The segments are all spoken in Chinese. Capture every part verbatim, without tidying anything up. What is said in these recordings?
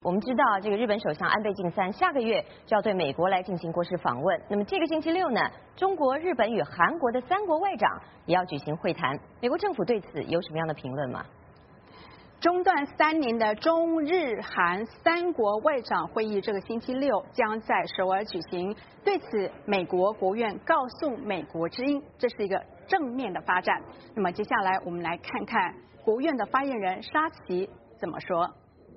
我们知道，这个日本首相安倍晋三下个月就要对美国来进行国事访问。那么这个星期六呢，中国、日本与韩国的三国外长也要举行会谈。美国政府对此有什么样的评论吗？ 中断三年的中日韩三国外长会议，这个星期六将在首尔举行。对此，美国国务院告诉美国之音，这是一个正面的发展。那么接下来我们来看看国务院的发言人沙奇怎么说。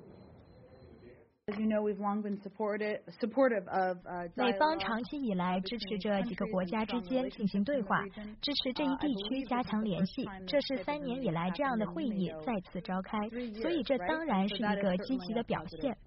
美方长期以来支持这几个国家之间进行对话，支持这一地区加强联系。这是三年以来这样的会议再次召开，所以这当然是一个积极的表现。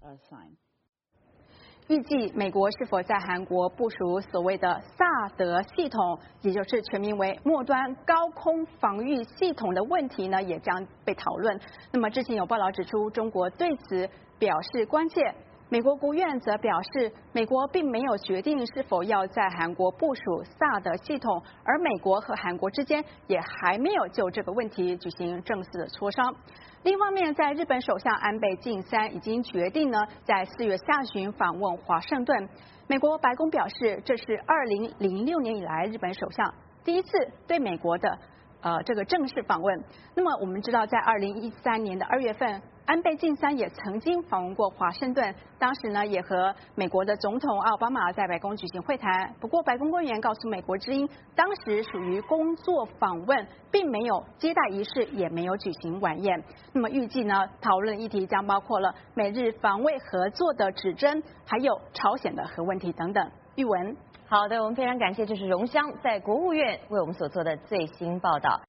预计美国是否在韩国部署所谓的萨德系统，也就是全名为末端高空防御系统的问题呢，也将被讨论。那么之前有报道指出，中国对此表示关切。美国国务院则表示，美国并没有决定是否要在韩国部署萨德系统，而美国和韩国之间也还没有就这个问题举行正式的磋商。另一方面，在日本首相安倍晋三已经决定呢，在四月下旬访问华盛顿。美国白宫表示，这是二零零六年以来日本首相第一次对美国的呃这个正式访问。那么我们知道，在二零一三年的二月份，安倍晋三也曾经访问过华盛顿，当时呢也和美国的总统奥巴马在白宫举行会谈。不过白宫官员告诉美国之音，当时属于工作访问，并没有接待仪式，也没有举行晚宴。那么预计呢，讨论议题将包括了美日防卫合作的指针，还有朝鲜的核问题等等。玉文， 好的，我们非常感谢，这是荣香在国务院为我们所做的最新报道。